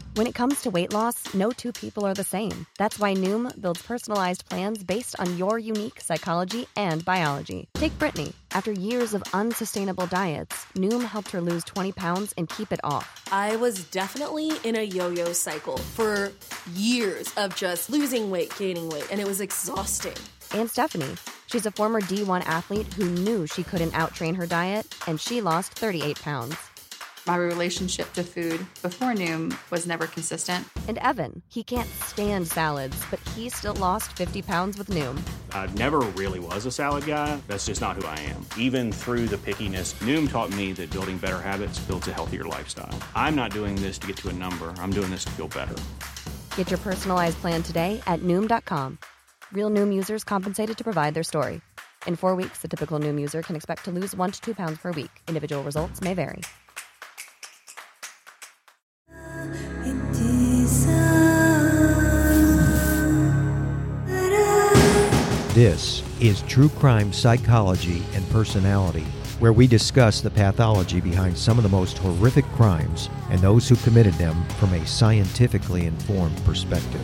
When it comes to weight loss, no two people are the same. That's why Noom builds personalized plans based on your unique psychology and biology. Take Brittany. After years of unsustainable diets, Noom helped her lose 20 pounds and keep it off. I was definitely in a yo-yo cycle for years of just losing weight, gaining weight, and it was exhausting. And Stephanie. She's a former D1 athlete who knew she couldn't outtrain her diet, and she lost 38 pounds. My relationship to food before Noom was never consistent. And Evan, he can't stand salads, but he still lost 50 pounds with Noom. I never really was a salad guy. That's just not who I am. Even through the pickiness, Noom taught me that building better habits builds a healthier lifestyle. I'm not doing this to get to a number. I'm doing this to feel better. Get your personalized plan today at Noom.com. Real Noom users compensated to provide their story. In 4 weeks, the typical Noom user can expect to lose 1 to 2 pounds per week. Individual results may vary. This is True Crime Psychology and Personality, where we discuss the pathology behind some of the most horrific crimes and those who committed them from a scientifically informed perspective.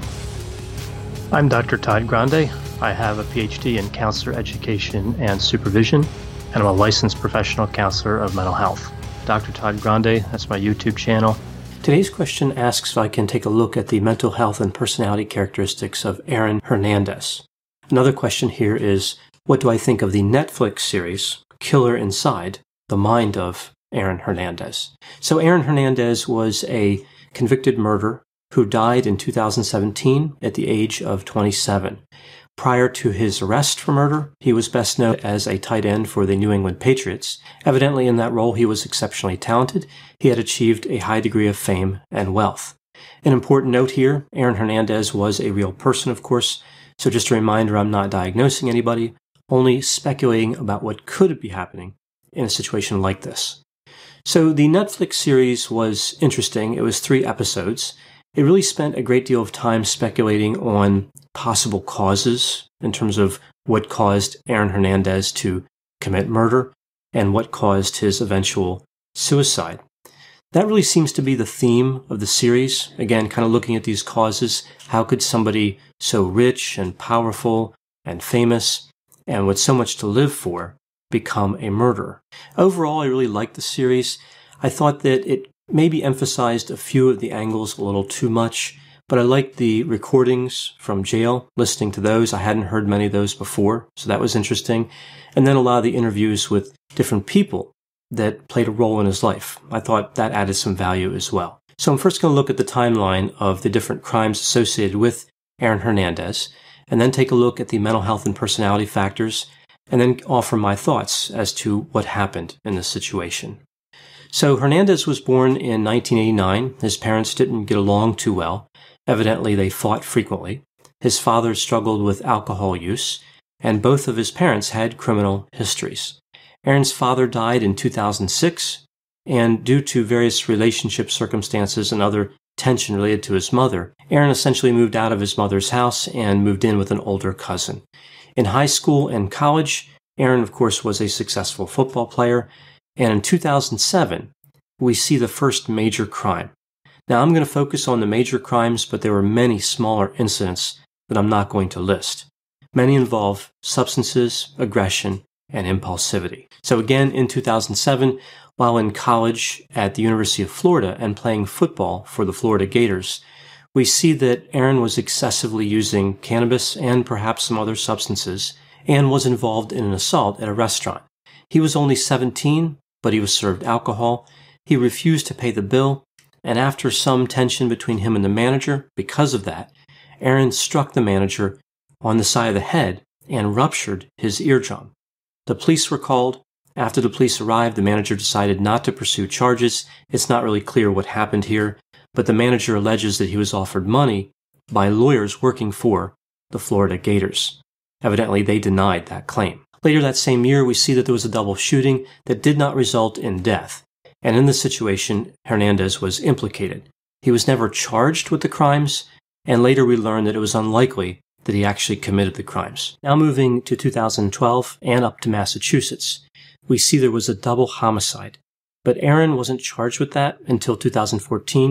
I'm Dr. Todd Grande. I have a PhD in counselor education and supervision, and I'm a licensed professional counselor of mental health. Dr. Todd Grande, that's my YouTube channel. Today's question asks if I can take a look at the mental health and personality characteristics of Aaron Hernandez. Another question here is, what do I think of the Netflix series, Killer Inside, The Mind of Aaron Hernandez? So Aaron Hernandez was a convicted murderer who died in 2017 at the age of 27. Prior to his arrest for murder, he was best known as a tight end for the New England Patriots. Evidently, in that role, he was exceptionally talented. He had achieved a high degree of fame and wealth. An important note here, Aaron Hernandez was a real person, of course. So just a reminder, I'm not diagnosing anybody, only speculating about what could be happening in a situation like this. So the Netflix series was interesting. It was 3 episodes. It really spent a great deal of time speculating on possible causes in terms of what caused Aaron Hernandez to commit murder and what caused his eventual suicide. That really seems to be the theme of the series. Again, kind of looking at these causes. How could somebody so rich and powerful and famous and with so much to live for become a murderer? Overall, I really liked the series. I thought that it maybe emphasized a few of the angles a little too much, but I liked the recordings from jail, listening to those. I hadn't heard many of those before, so that was interesting. And then a lot of the interviews with different people that played a role in his life. I thought that added some value as well. So I'm first going to look at the timeline of the different crimes associated with Aaron Hernandez, and then take a look at the mental health and personality factors, and then offer my thoughts as to what happened in this situation. So Hernandez was born in 1989. His parents didn't get along too well. Evidently, they fought frequently. His father struggled with alcohol use, and both of his parents had criminal histories. Aaron's father died in 2006, and due to various relationship circumstances and other tension related to his mother, Aaron essentially moved out of his mother's house and moved in with an older cousin. In high school and college, Aaron, of course, was a successful football player, and in 2007, we see the first major crime. Now, I'm going to focus on the major crimes, but there were many smaller incidents that I'm not going to list. Many involve substances, aggression, and impulsivity. So again, in 2007, while in college at the University of Florida and playing football for the Florida Gators, we see that Aaron was excessively using cannabis and perhaps some other substances and was involved in an assault at a restaurant. He was only 17, but he was served alcohol. He refused to pay the bill, and after some tension between him and the manager, because of that, Aaron struck the manager on the side of the head and ruptured his eardrum. The police were called. After the police arrived, the manager decided not to pursue charges. It's not really clear what happened here, but the manager alleges that he was offered money by lawyers working for the Florida Gators. Evidently, they denied that claim. Later that same year, we see that there was a double shooting that did not result in death. And in this situation, Hernandez was implicated. He was never charged with the crimes, and later we learned that it was unlikely that he actually committed the crimes. Now moving to 2012 and up to Massachusetts, we see there was a double homicide. But Aaron wasn't charged with that until 2014,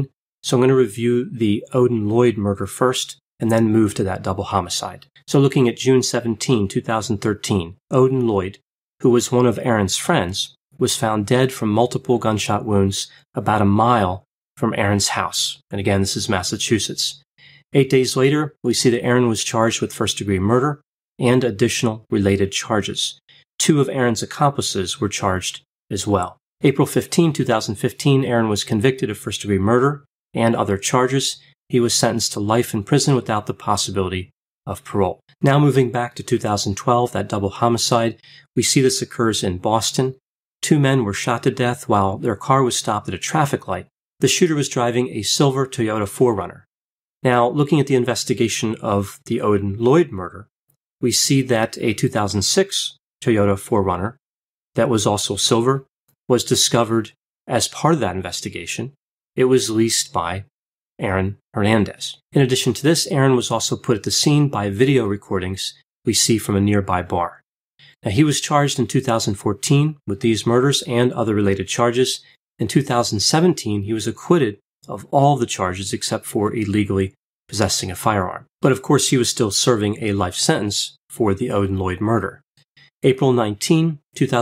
So I'm going to review the Odin Lloyd murder first and then move to that double homicide. So looking at June 17, 2013, Odin Lloyd, who was one of Aaron's friends, was found dead from multiple gunshot wounds about a mile from Aaron's house. And again, this is Massachusetts. 8 days later, we see that Aaron was charged with first-degree murder and additional related charges. 2 of Aaron's accomplices were charged as well. April 15, 2015, Aaron was convicted of first-degree murder and other charges. He was sentenced to life in prison without the possibility of parole. Now moving back to 2012, that double homicide, we see this occurs in Boston. 2 men were shot to death while their car was stopped at a traffic light. The shooter was driving a silver Toyota 4Runner. Now, looking at the investigation of the Odin Lloyd murder, we see that a 2006 Toyota 4Runner that was also silver was discovered as part of that investigation. It was leased by Aaron Hernandez. In addition to this, Aaron was also put at the scene by video recordings we see from a nearby bar. Now, he was charged in 2014 with these murders and other related charges. In 2017, he was acquitted of all the charges except for illegally possessing a firearm. But of course, he was still serving a life sentence for the Odin Lloyd murder. April 19,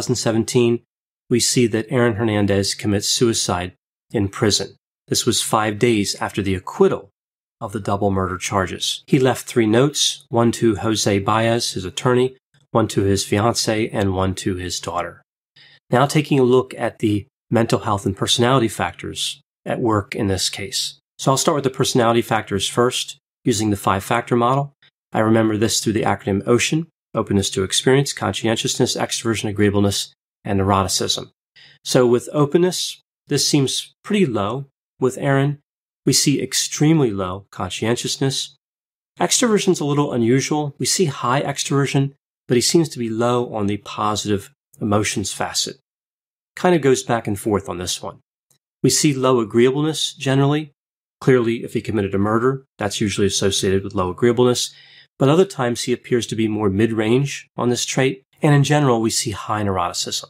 2017, we see that Aaron Hernandez commits suicide in prison. This was 5 days after the acquittal of the double murder charges. He left 3 notes, one to Jose Baez, his attorney, one to his fiancée, and one to his daughter. Now taking a look at the mental health and personality factors at work in this case. So I'll start with the personality factors first, using the 5-factor model. I remember this through the acronym OCEAN: openness to experience, conscientiousness, extroversion, agreeableness, and neuroticism. So with openness, this seems pretty low. With Aaron, we see extremely low conscientiousness. Extroversion's a little unusual. We see high extroversion, but he seems to be low on the positive emotions facet. Kind of goes back and forth on this one. We see low agreeableness generally. Clearly, if he committed a murder, that's usually associated with low agreeableness. But other times he appears to be more mid-range on this trait. And in general, we see high neuroticism.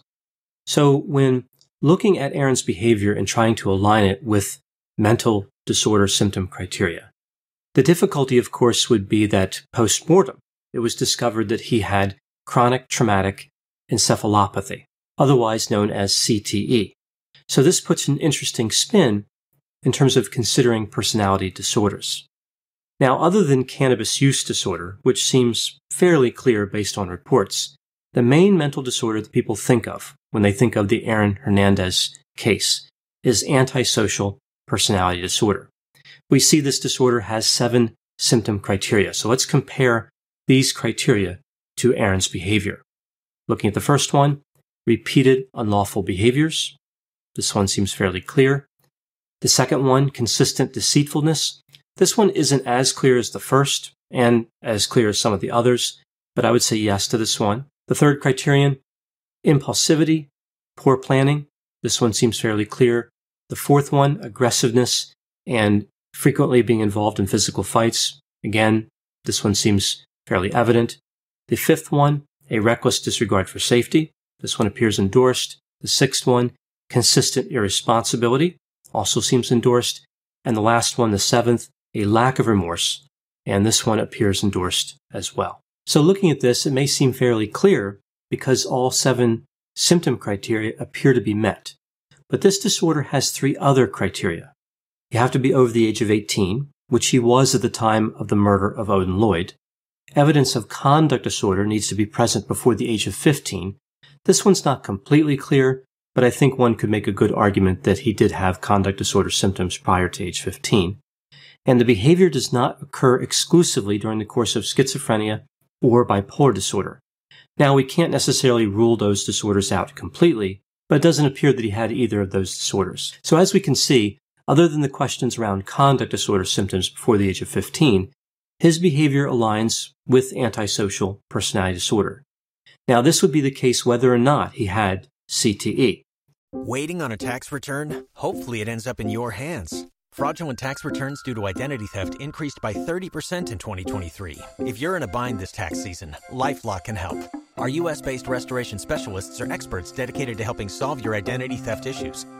So when looking at Aaron's behavior and trying to align it with mental disorder symptom criteria, the difficulty, of course, would be that post-mortem, it was discovered that he had chronic traumatic encephalopathy, otherwise known as CTE. So this puts an interesting spin in terms of considering personality disorders. Now, other than cannabis use disorder, which seems fairly clear based on reports, the main mental disorder that people think of when they think of the Aaron Hernandez case is antisocial personality disorder. We see this disorder has 7 symptom criteria. So let's compare these criteria to Aaron's behavior. Looking at the first one, repeated unlawful behaviors. This one seems fairly clear. The second one, consistent deceitfulness. This one isn't as clear as the first and as clear as some of the others, but I would say yes to this one. The third criterion, impulsivity, poor planning. This one seems fairly clear. The fourth one, aggressiveness and frequently being involved in physical fights. Again, this one seems fairly evident. The fifth one, a reckless disregard for safety. This one appears endorsed. The sixth one, consistent irresponsibility, also seems endorsed. And the last one, the seventh, a lack of remorse. And this one appears endorsed as well. So looking at this, it may seem fairly clear because all 7 symptom criteria appear to be met. But this disorder has 3 other criteria. You have to be over the age of 18, which he was at the time of the murder of Odin Lloyd. Evidence of conduct disorder needs to be present before the age of 15. This one's not completely clear, but I think one could make a good argument that he did have conduct disorder symptoms prior to age 15. And the behavior does not occur exclusively during the course of schizophrenia or bipolar disorder. Now, we can't necessarily rule those disorders out completely, but it doesn't appear that he had either of those disorders. So as we can see, other than the questions around conduct disorder symptoms before the age of 15, his behavior aligns with antisocial personality disorder. Now, this would be the case whether or not he had CTE. Waiting on a tax return? Hopefully it ends up in your hands. Fraudulent tax returns due to identity theft increased by 30% in 2023. If you're in a bind this tax season, LifeLock can help. Our U.S.-based restoration specialists are experts dedicated to helping solve your identity theft issues.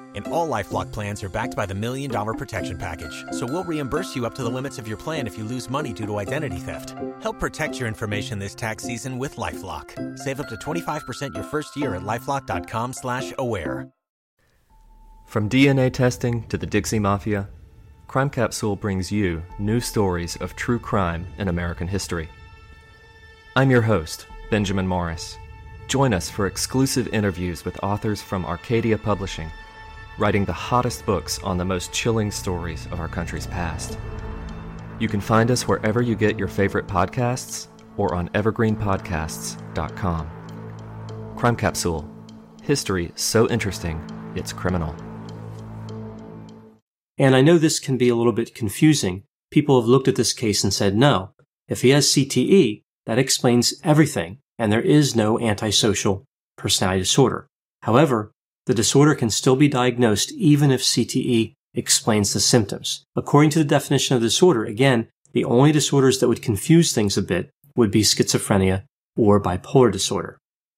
And all LifeLock plans are backed by the $1 Million Protection Package. So we'll reimburse you up to the limits of your plan if you lose money due to identity theft. Help protect your information this tax season with LifeLock. Save up to 25% your first year at LifeLock.com/aware. From DNA testing to the Dixie Mafia, Crime Capsule brings you new stories of true crime in American history. I'm your host, Benjamin Morris. Join us for exclusive interviews with authors from Arcadia Publishing, writing the hottest books on the most chilling stories of our country's past. You can find us wherever you get your favorite podcasts or on evergreenpodcasts.com. Crime Capsule. History so interesting, it's criminal. And I know this can be a little bit confusing. People have looked at this case and said, no, if he has CTE, that explains everything, and there is no antisocial personality disorder. However, the disorder can still be diagnosed even if CTE explains the symptoms. According to the definition of disorder, again, the only disorders that would confuse things a bit would be schizophrenia or bipolar disorder.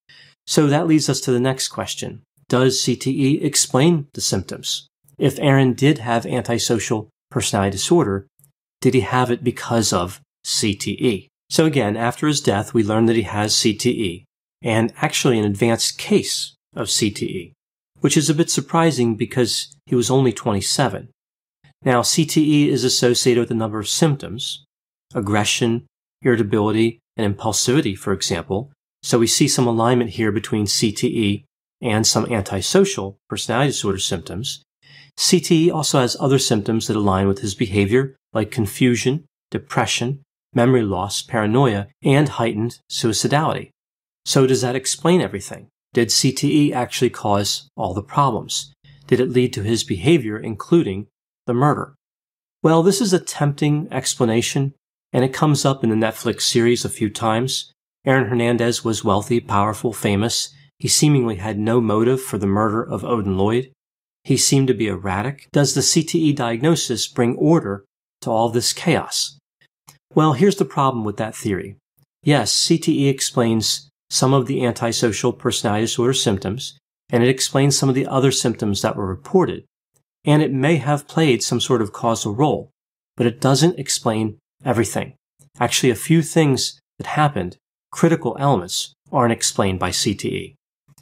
So that leads us to the next question. Does CTE explain the symptoms? If Aaron did have antisocial personality disorder, did he have it because of CTE? So again, after his death, we learned that he has CTE, and actually an advanced case of CTE, which is a bit surprising because he was only 27. Now, CTE is associated with a number of symptoms: aggression, irritability, and impulsivity, for example. So we see some alignment here between CTE and some antisocial personality disorder symptoms. CTE also has other symptoms that align with his behavior, like confusion, depression, memory loss, paranoia, and heightened suicidality. So does that explain everything? Did CTE actually cause all the problems? Did it lead to his behavior, including the murder? Well, this is a tempting explanation, and it comes up in the Netflix series a few times. Aaron Hernandez was wealthy, powerful, famous. He seemingly had no motive for the murder of Odin Lloyd. He seemed to be erratic. Does the CTE diagnosis bring order to all this chaos? Well, here's the problem with that theory. Yes, CTE explains some of the antisocial personality disorder symptoms, and it explains some of the other symptoms that were reported, and it may have played some sort of causal role, but it doesn't explain everything. Actually, a few things that happened, critical elements, aren't explained by CTE.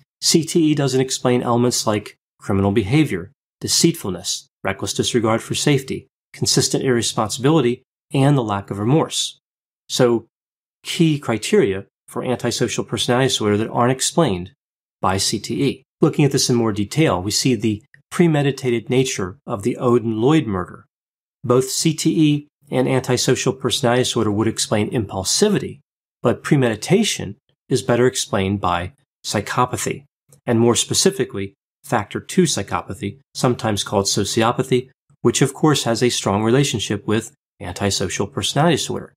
CTE doesn't explain elements like criminal behavior, deceitfulness, reckless disregard for safety, consistent irresponsibility, and the lack of remorse. So, key criteria for antisocial personality disorder that aren't explained by CTE. Looking at this in more detail, we see the premeditated nature of the Odin Lloyd murder. Both CTE and antisocial personality disorder would explain impulsivity, but premeditation is better explained by psychopathy, and more specifically, factor 2 psychopathy, sometimes called sociopathy, which of course has a strong relationship with antisocial personality disorder.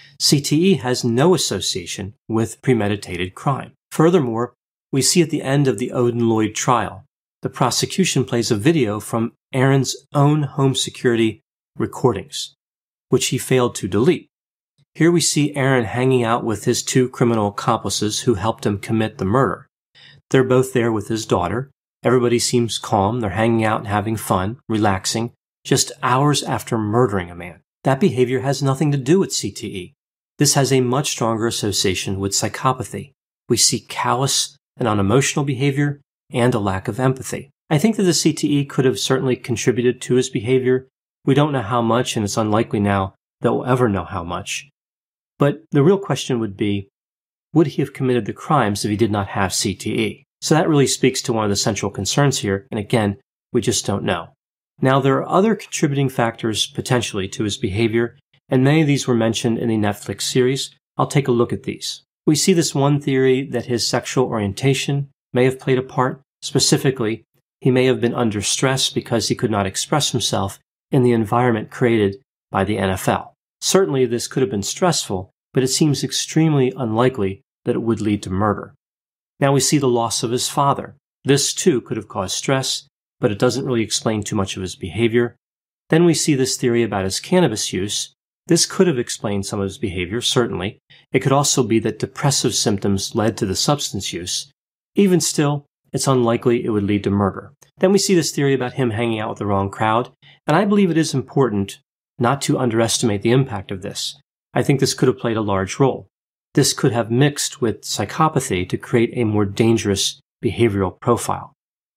CTE has no association with premeditated crime. Furthermore, we see at the end of the Odin Lloyd trial, the prosecution plays a video from Aaron's own home security recordings, which he failed to delete. Here we see Aaron hanging out with his 2 criminal accomplices who helped him commit the murder. They're both there with his daughter. Everybody seems calm. They're hanging out and having fun, relaxing, just hours after murdering a man. That behavior has nothing to do with CTE. This has a much stronger association with psychopathy. We see callous and unemotional behavior and a lack of empathy. I think that the CTE could have certainly contributed to his behavior. We don't know how much, and it's unlikely now that we'll ever know how much. But the real question would be, would he have committed the crimes if he did not have CTE? So that really speaks to one of the central concerns here, and again, we just don't know. Now, there are other contributing factors potentially to his behavior, and many of these were mentioned in the Netflix series. I'll take a look at these. We see this one theory that his sexual orientation may have played a part. Specifically, he may have been under stress because he could not express himself in the environment created by the NFL. Certainly, this could have been stressful, but it seems extremely unlikely that it would lead to murder. Now we see the loss of his father. This too could have caused stress, but it doesn't really explain too much of his behavior. Then we see this theory about his cannabis use. This could have explained some of his behavior, certainly. It could also be that depressive symptoms led to the substance use. Even still, it's unlikely it would lead to murder. Then we see this theory about him hanging out with the wrong crowd, and I believe it is important not to underestimate the impact of this. I think this could have played a large role. This could have mixed with psychopathy to create a more dangerous behavioral profile.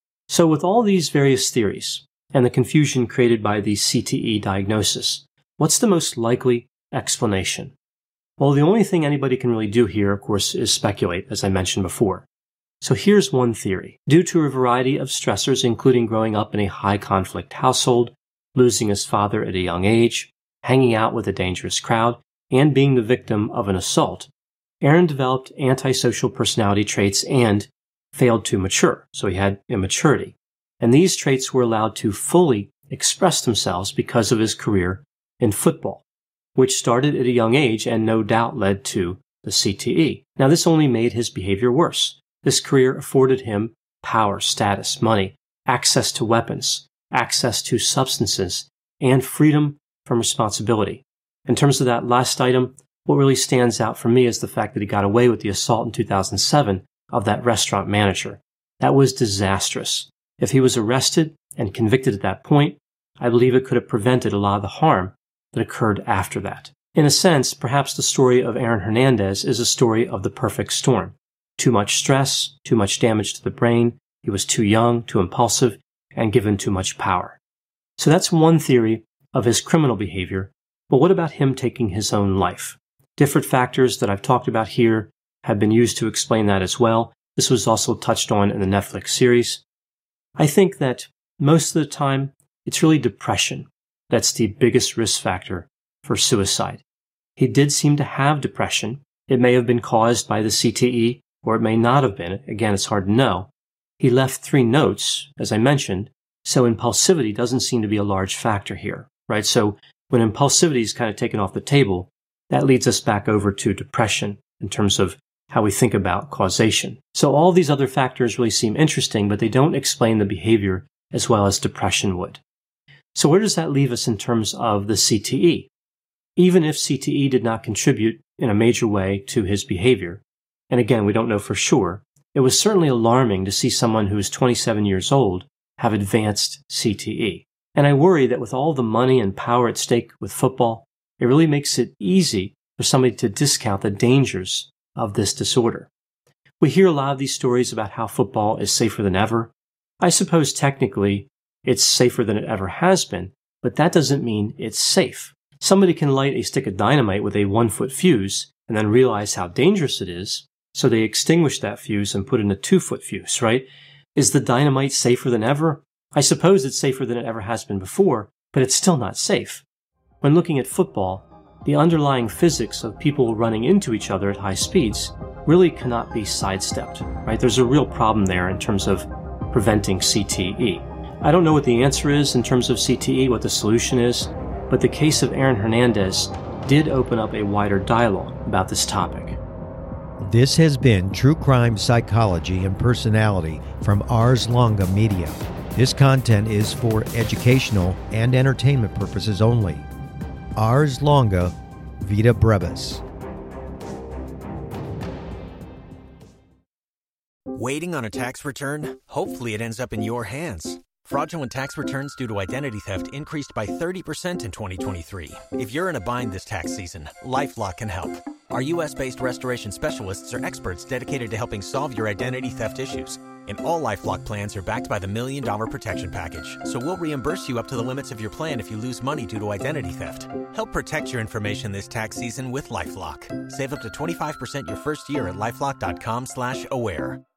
So with all these various theories and the confusion created by the CTE diagnosis, what's the most likely explanation? Well, the only thing anybody can really do here, of course, is speculate, as I mentioned before. So here's one theory. Due to a variety of stressors, including growing up in a high-conflict household, losing his father at a young age, hanging out with a dangerous crowd, and being the victim of an assault, Aaron developed antisocial personality traits and failed to mature, so he had immaturity. And these traits were allowed to fully express themselves because of his career in football, which started at a young age and no doubt led to the CTE. Now, this only made his behavior worse. This career afforded him power, status, money, access to weapons, access to substances, and freedom from responsibility. In terms of that last item, what really stands out for me is the fact that he got away with the assault in 2007 of that restaurant manager. That was disastrous. If he was arrested and convicted at that point, I believe it could have prevented a lot of the harm that occurred after that. In a sense, perhaps the story of Aaron Hernandez is a story of the perfect storm. Too much stress, too much damage to the brain, he was too young, too impulsive, and given too much power. So that's one theory of his criminal behavior, but what about him taking his own life? Different factors that I've talked about here have been used to explain that as well. This was also touched on in the Netflix series. I think that most of the time, it's really depression that's the biggest risk factor for suicide. He did seem to have depression. It may have been caused by the CTE, or it may not have been. Again, it's hard to know. He left 3 notes, as I mentioned, so impulsivity doesn't seem to be a large factor here, right? So when impulsivity is kind of taken off the table, that leads us back over to depression in terms of how we think about causation. So all these other factors really seem interesting, but they don't explain the behavior as well as depression would. So where does that leave us in terms of the CTE? Even if CTE did not contribute in a major way to his behavior, and again, we don't know for sure, it was certainly alarming to see someone who is 27 years old have advanced CTE. And I worry that with all the money and power at stake with football, it really makes it easy for somebody to discount the dangers of this disorder. We hear a lot of these stories about how football is safer than ever. I suppose technically it's safer than it ever has been, but that doesn't mean it's safe. Somebody can light a stick of dynamite with a 1-foot fuse and then realize how dangerous it is, so they extinguish that fuse and put in a 2-foot fuse, right? Is the dynamite safer than ever? I suppose it's safer than it ever has been before, but it's still not safe. When looking at football, the underlying physics of people running into each other at high speeds really cannot be sidestepped, right? There's a real problem there in terms of preventing CTE. I don't know what the answer is in terms of CTE, what the solution is, but the case of Aaron Hernandez did open up a wider dialogue about this topic. This has been True Crime Psychology and Personality from Ars Longa Media. This content is for educational and entertainment purposes only. Ars Longa, Vita Brevis. Waiting on a tax return? Hopefully it ends up in your hands. Fraudulent tax returns due to identity theft increased by 30% in 2023. If you're in a bind this tax season, LifeLock can help. Our U.S.-based restoration specialists are experts dedicated to helping solve your identity theft issues. And all LifeLock plans are backed by the $1 Million Protection Package. So we'll reimburse you up to the limits of your plan if you lose money due to identity theft. Help protect your information this tax season with LifeLock. Save up to 25% your first year at LifeLock.com/aware.